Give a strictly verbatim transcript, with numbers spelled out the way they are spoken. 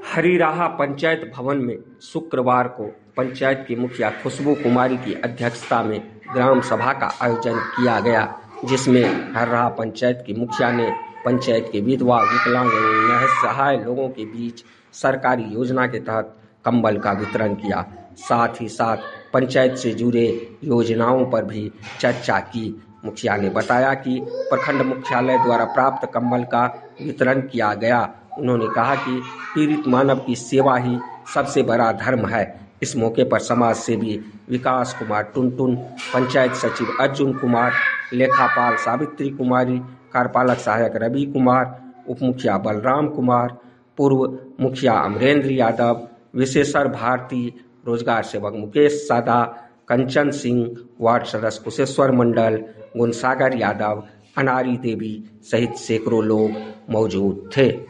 हरिराहा पंचायत भवन में शुक्रवार को पंचायत की मुखिया खुशबू कुमारी की अध्यक्षता में ग्राम सभा का आयोजन किया गया, जिसमें हरिराहा पंचायत की मुखिया ने पंचायत के विधवा, विकलांग एवं निसहाय लोगों के बीच सरकारी योजना के तहत कंबल का वितरण किया। साथ ही साथ पंचायत से जुड़े योजनाओं पर भी चर्चा की। मुखिया ने बताया कि प्रखंड मुख्यालय द्वारा प्राप्त कंबल का वितरण किया गया। उन्होंने कहा कि पीड़ित मानव की सेवा ही सबसे बड़ा धर्म है। इस मौके पर समाज सेवी विकास कुमार टुनटुन, पंचायत सचिव अर्जुन कुमार, लेखापाल सावित्री कुमारी, कार्यपालक सहायक रवि कुमार, उप मुखिया बलराम कुमार, पूर्व मुखिया अमरेंद्र यादव, विशेषर भारती, रोजगार सेवक मुकेश सादा, कंचन सिंह, वार्ड सदस्य कुशेश्वर मंडल, गुणसागर यादव, अनारी देवी सहित सैकड़ों लोग मौजूद थे।